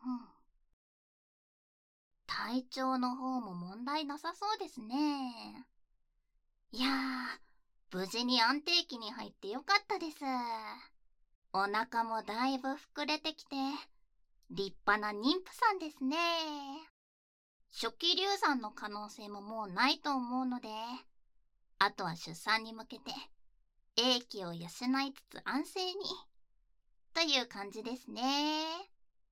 体調の方も問題なさそうですね。いやー、無事に安定期に入ってよかったです。お腹もだいぶ膨れてきて、立派な妊婦さんですね。初期流産の可能性ももうないと思うので、あとは出産に向けて、英気を養いつつ安静に、という感じですね。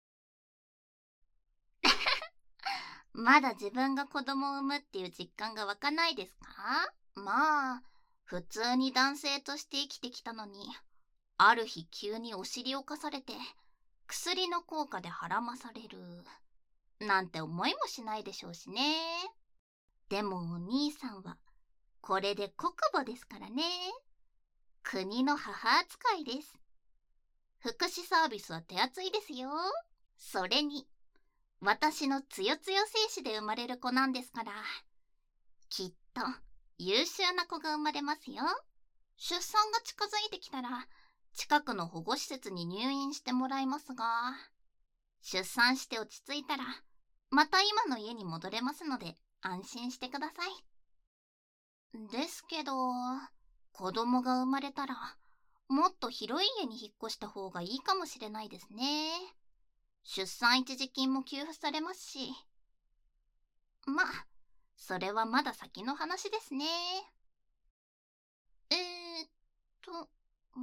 まだ自分が子供を産むっていう実感が湧かないですか？まあ、普通に男性として生きてきたのに、ある日急にお尻をかされて、薬の効果で孕まされる。なんて思いもしないでしょうしね。でもお兄さんは、これで国母ですからね。国の母扱いです。福祉サービスは手厚いですよ。それに、私のつよつよ精子で生まれる子なんですから、きっと優秀な子が生まれますよ。出産が近づいてきたら、近くの保護施設に入院してもらいますが、出産して落ち着いたら、また今の家に戻れますので、安心してください。ですけど、子供が生まれたら、もっと広い家に引っ越した方がいいかもしれないですね。出産一時金も給付されますし。まあ、それはまだ先の話ですね。えーっと、うん、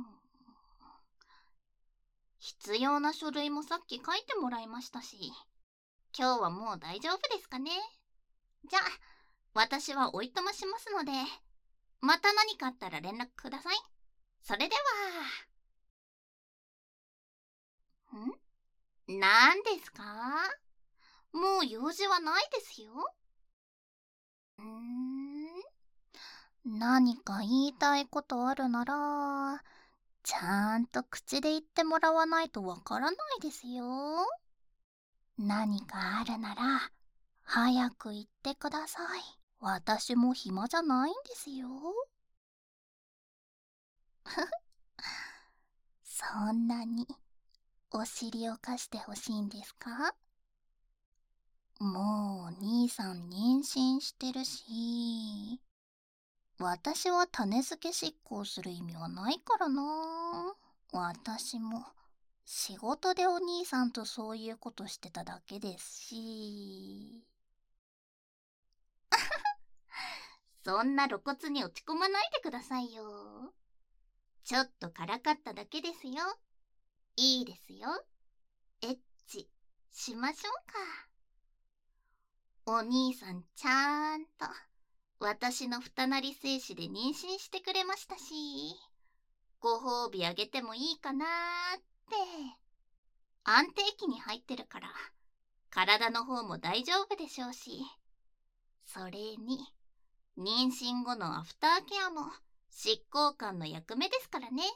必要な書類もさっき書いてもらいましたし、今日はもう大丈夫ですかね。じゃあ、私はおいとましますので、また何かあったら連絡ください。それでは。何ですか？もう用事はないですよ。何か言いたいことあるなら、ちゃんと口で言ってもらわないとわからないですよ。何かあるなら、早く言ってください。私も暇じゃないんですよ。そんなにお尻を貸してほしいんですか？もうお兄さん妊娠してるし、私は種付け執行する意味はないからな。私も仕事でお兄さんとそういうことしてただけですし。そんな露骨に落ち込まないでくださいよ。ちょっとからかっただけですよ。いいですよ。エッチしましょうか。お兄さんちゃんと私の二なり精子で妊娠してくれましたし、ご褒美あげてもいいかなーって。安定期に入ってるから、体の方も大丈夫でしょうし。それに、妊娠後のアフターケアも執行官の役目ですからね。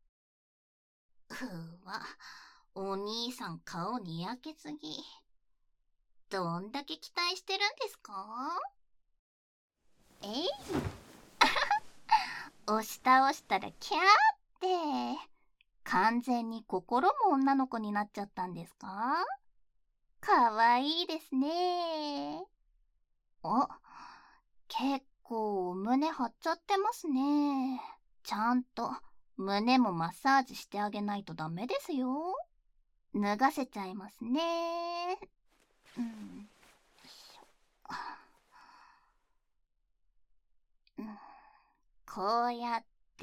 わ、お兄さん顔にやけすぎ。どんだけ期待してるんですか？えい押し倒したらキャーって。完全に心も女の子になっちゃったんですか？かわいいですね。お、結構胸張っちゃってますね。ちゃんと胸もマッサージしてあげないとダメですよ。脱がせちゃいますね。うん。うん、こうやって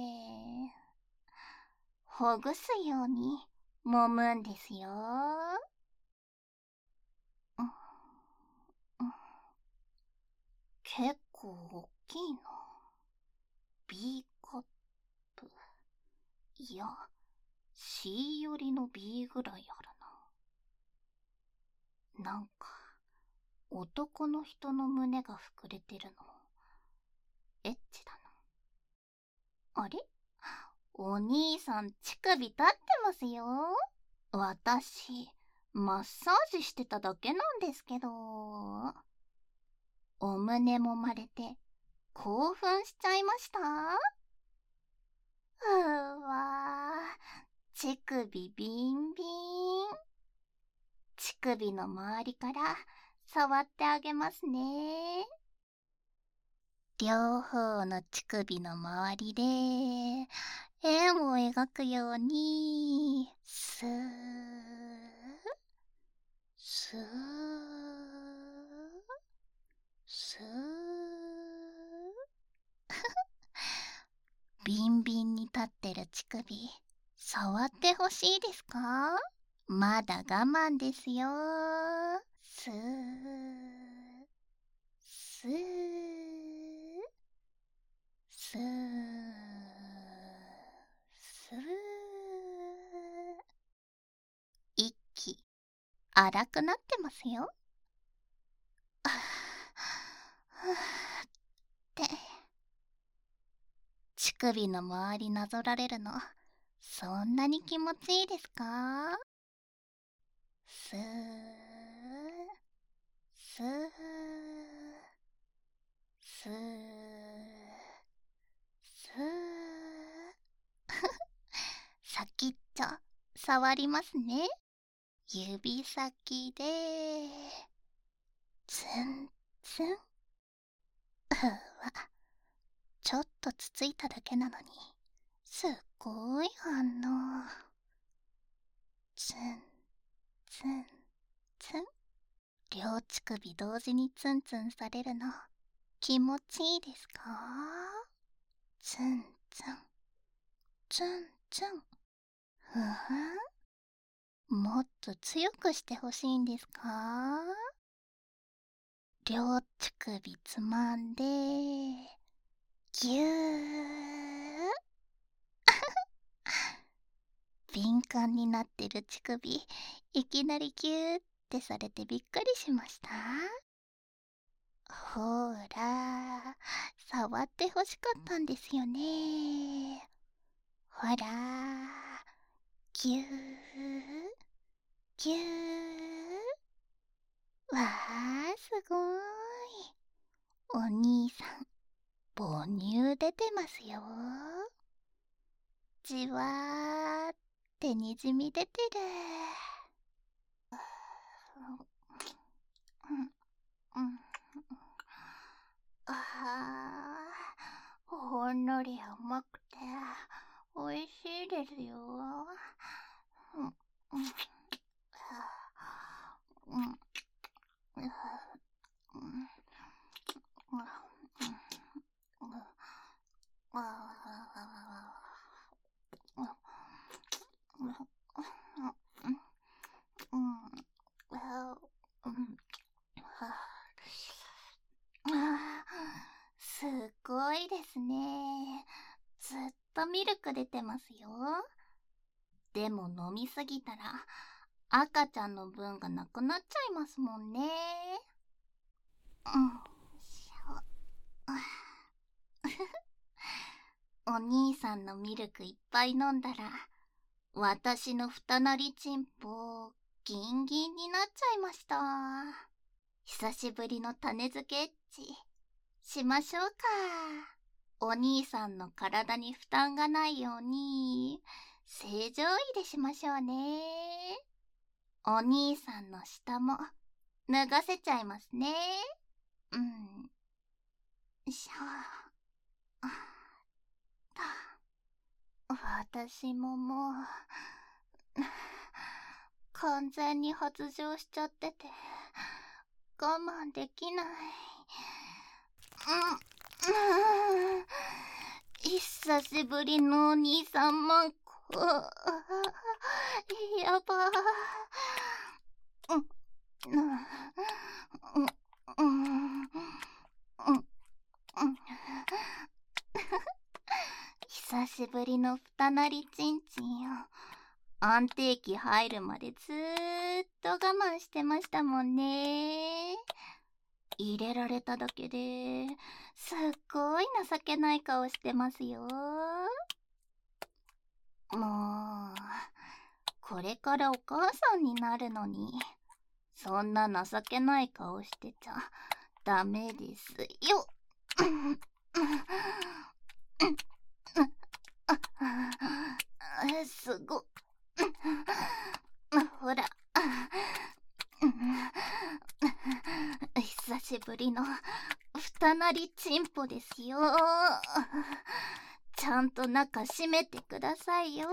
ほぐすように揉むんですよ。うんうん、結構大きいな。B カップ。いや、C よりの B ぐらいあるな。なんか、男の人の胸が膨れてるの、エッチだな。あれ？お兄さん乳首立ってますよ。私、マッサージしてただけなんですけど。お胸もまれて興奮しちゃいました？うわー、乳首ビンビン。 乳首の周りから触ってあげますね。両方の乳首の周りで円を描くようにスースースービンビンに立ってる乳首触ってほしいですか？まだ我慢ですよ。スースースースー。息荒くなってますよ。って乳首の周りなぞられるのそんなに気持ちいいですか？スースースースー先っちょ触りますね。指先でツンツン。うわ、ちょっとつついただけなのにすっごい反応。ツンツンツン。両乳首同時にツンツンされるの気持ちいいですか？ツンツンツンツン。ふふん、もっと強くしてほしいんですか？両乳首つまんでぎゅー。敏感になってる乳首いきなりギューってされてびっくりしました？ほら触ってほしかったんですよね。ほらぎゅーぎゅー。わー、すごーい。お兄さん母乳出てますよ。じわーってにじみ出てる。ほんのり甘くておいしいですよ。すごいですね。ずっとミルク出てますよ。でも飲みすぎたら赤ちゃんの分がなくなっちゃいますもんね。お兄さんのミルクいっぱい飲んだら私のふたなりちんぽギンギンになっちゃいました。久しぶりの種付けエッチしましょうか。お兄さんの体に負担がないように正常位でしましょうね。お兄さんの下も脱がせちゃいますね。しゃ私ももう完全に発情しちゃってて我慢できない。久しぶりのお兄さんマンコ。やば久しぶりのふたなりちんちんを安定期入るまでずーっと我慢してましたもんね。入れられただけですっごい情けない顔してますよ。もうこれからお母さんになるのにそんな情けない顔してちゃダメですよ。すごほらぶりの二なりチンポですよ。ちゃんと中閉めてくださいよ。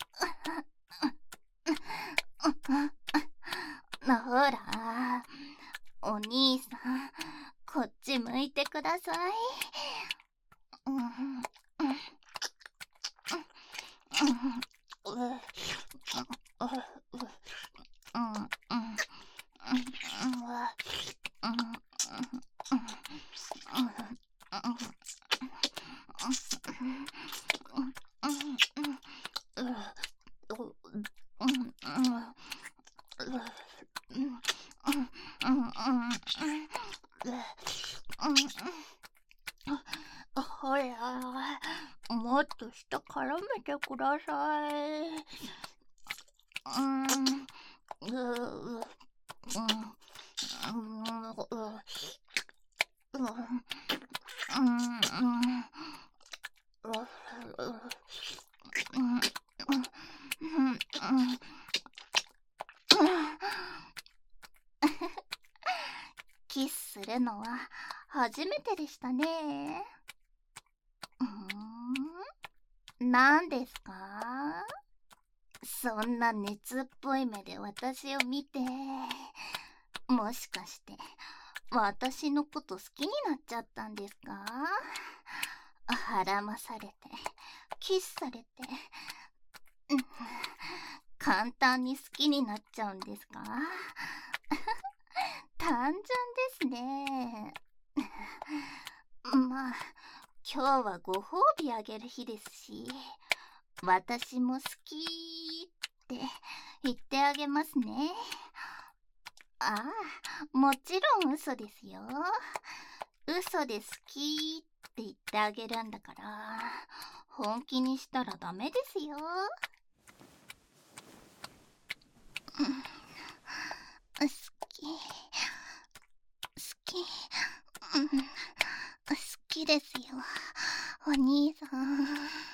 ほら、お兄さん、こっち向いてください。ほら、もっと下絡めてください。キスするのは初めてでしたね。何ですか？そんな熱っぽい目で私を見て、もしかして私のこと好きになっちゃったんですか？孕まされて、キスされて、簡単に好きになっちゃうんですか？単純ですね。まあ、今日はご褒美あげる日ですし、私も好きって言ってあげますね。ああ、もちろん嘘ですよ。嘘で好きって言ってあげるんだから、本気にしたらダメですよ。好き、好きですよ、お兄さん。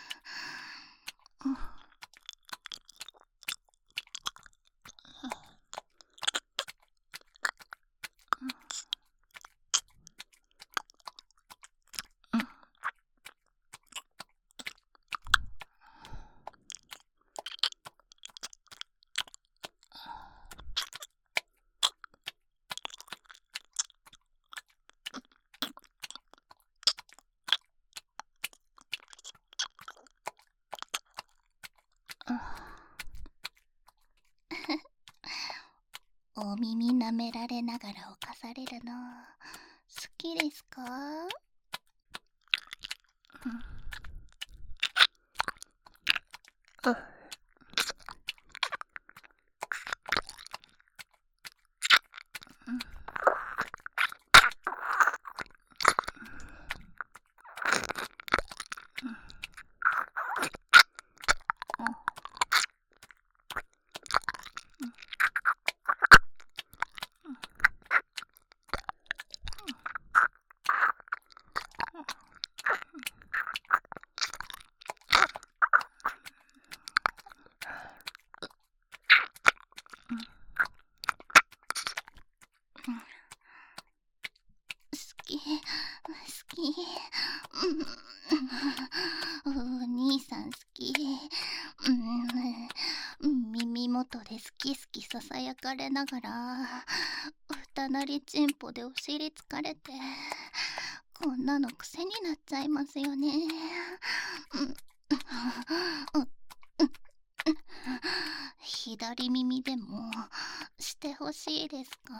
お耳舐められながら犯されるの好きですか？好き、お兄さん好き。耳元で好き好きささやかれながら、二なりチンポでお尻つかれて、こんなの癖になっちゃいますよね。左耳でもしてほしいですか？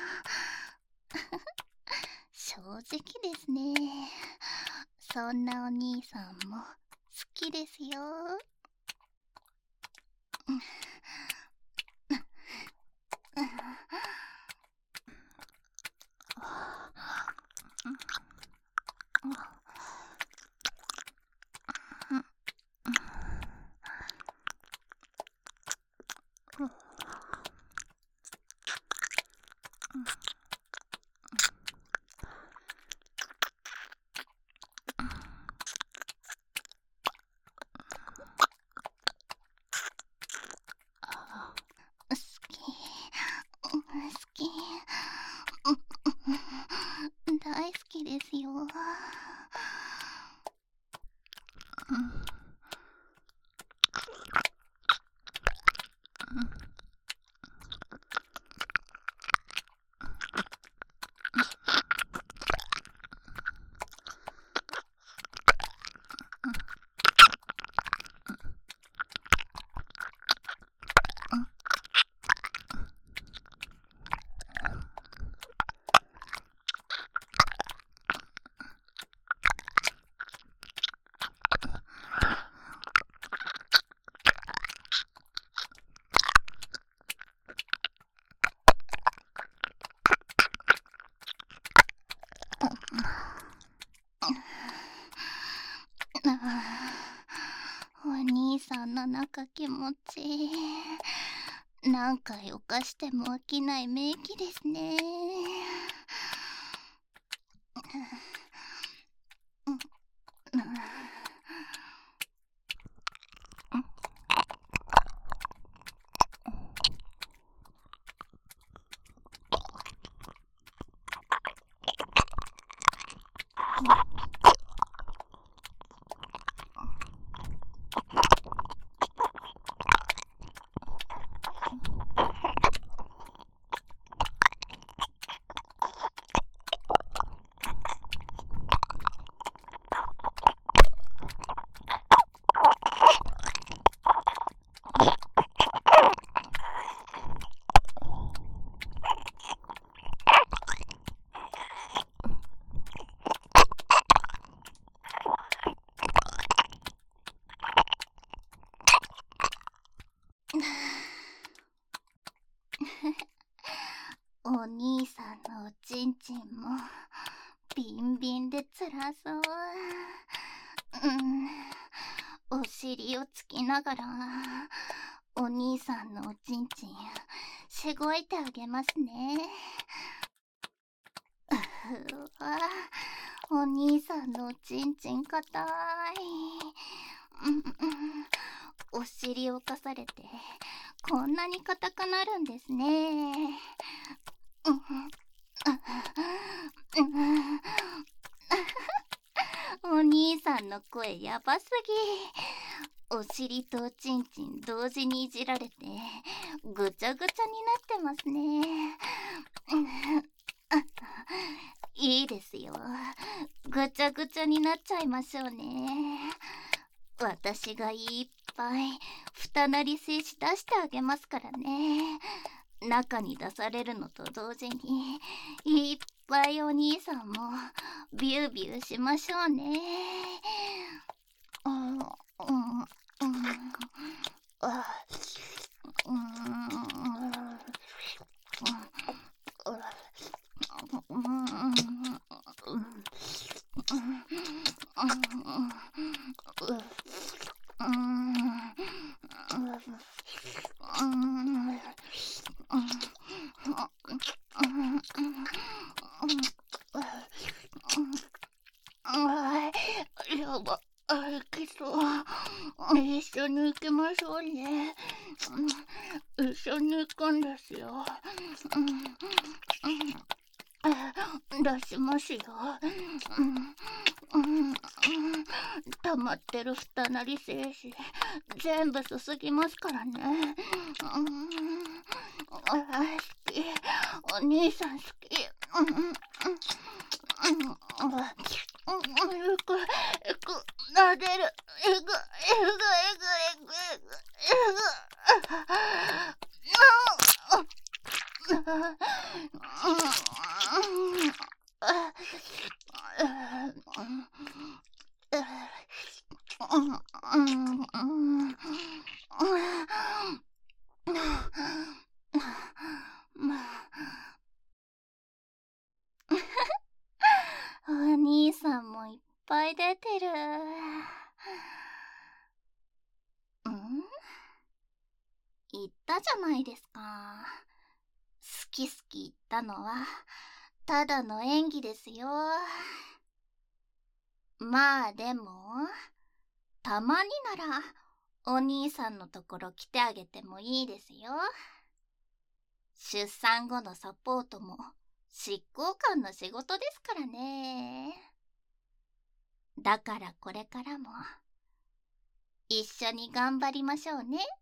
正直ですね。そんなお兄さんも好きですよ。好き、 お兄さんの中気持ちいい。何回犯しても飽きない名器ですね。お兄さんのおちんちんもビンビンで辛そう。お尻をつきながらお兄さんのおちんちんしごいてあげますね。お兄さんのおちんちんかたい。お尻を侵されてこんなに硬くなるんですね。お兄さんの声やばすぎ。お尻とおちんちん同時にいじられてぐちゃぐちゃになってますね。いいですよ。ぐちゃぐちゃになっちゃいましょうね。私がいっぱい二なり精子出してあげますからね。中に出されるのと同時にいっぱいお兄さんもビュービューしましょうね。やば、行きそう。一緒に行きましょうね。一緒に行くんですよ。出しますよ。溜まってる二なり精子全部すすぎますからね。好き、お兄さん好き。なでる。お兄さんもいっぱい出てる。言ったじゃないですか。好き好き言ったのはただの演技ですよ。まあでもたまにならお兄さんのところ来てあげてもいいですよ。出産後のサポートも執行官の仕事ですからね。だからこれからも一緒に頑張りましょうね。